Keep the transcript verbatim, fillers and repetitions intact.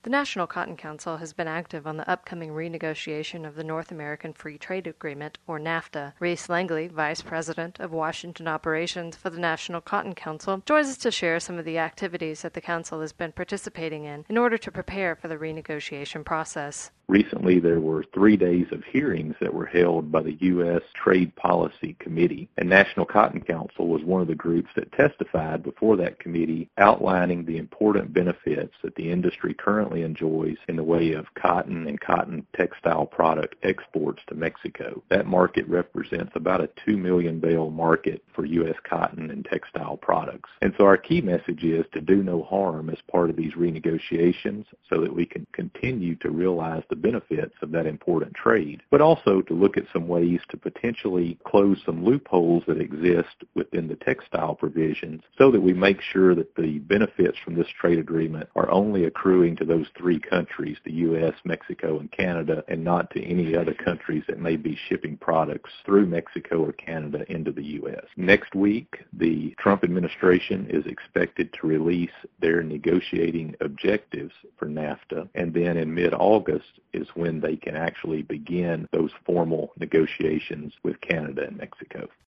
The National Cotton Council has been active on the upcoming renegotiation of the North American Free Trade Agreement, or NAFTA. Reese Langley, Vice President of Washington Operations for the National Cotton Council, joins us to share some of the activities that the Council has been participating in in order to prepare for the renegotiation process. Recently, there were three days of hearings that were held by the U S Trade Policy Committee, and National Cotton Council was one of the groups that testified before that committee, outlining the important benefits that the industry currently enjoys in the way of cotton and cotton textile product exports to Mexico. That market represents about a two million bale market for U S cotton and textile products. And so our key message is to do no harm as part of these renegotiations so that we can continue to realize the benefits of that important trade, but also to look at some ways to potentially close some loopholes that exist within the textile provisions so that we make sure that the benefits from this trade agreement are only accruing to those three countries, the U S, Mexico, and Canada, and not to any other countries that may be shipping products through Mexico or Canada into the U S. Next week, the Trump administration is expected to release their negotiating objectives for NAFTA, and then in mid-August is when they can actually begin those formal negotiations with Canada and Mexico.